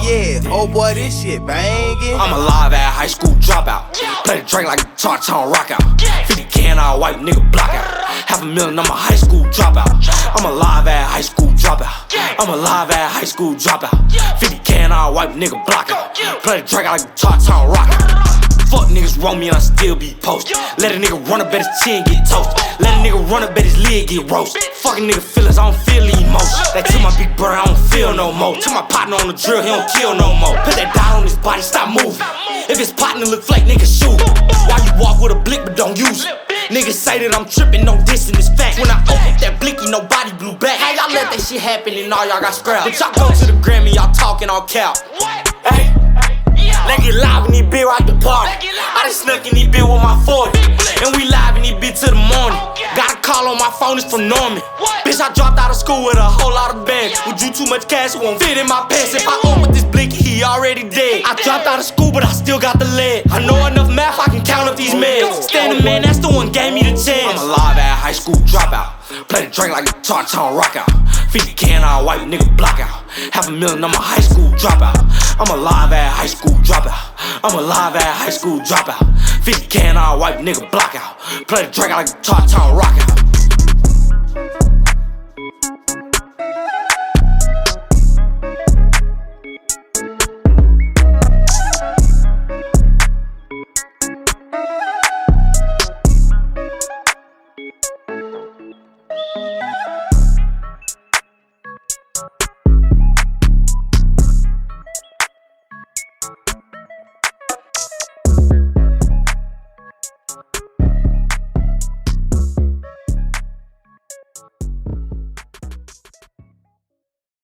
yeah, oh boy, this shit bangin'. I'm a live at high school dropout. Play the drink like a Tartan rock out. 50 can all white nigga block out. $500,000, I'm a high school dropout. I'm a live at high school dropout. I'm a live at high school dropout. 50 can all white nigga block out. Play the drink like a Tartan rock out. Fuck niggas roll me on, still be posted. Let a nigga run up at his chin get toasted. Let a nigga run up at his lid get roasted. Fucking nigga feelings, I don't feel emotion. That to my big brother, I don't feel no more. To my partner on the drill, he don't kill no more. Put that dot on his body, stop moving. If his partner look flake, nigga shoot. Why you walk with a blick but don't use it? Niggas say that I'm trippin', no dissing is fact. When I open that blicky, nobody blew back. How y'all let that shit happen and all y'all got scrapped? But y'all go to the Grammy, y'all talking all cap. Hey, let's get live in this bitch right the party. I done snuck in this bitch with my 40. And we live in this bitch till the morning. Got a call on my phone, it's from Norman. Bitch, I dropped out of school with a whole lot of bands. With you too much cash, it won't fit in my pants. If I own with this blicky, he already dead. I dropped out of school, but I still got the lead. I know enough math, I can count up these meds. Standing man, that's the one gave me the chance. I'm a live at high school dropout. Play the drink like a Tartan rock out. 50 can all white nigga block out. $500,000, I'm a high school dropout. I'm a live at high school dropout. I'm a live at high school dropout. 50 can all white nigga block out. Play the drink like a Tartan rock out.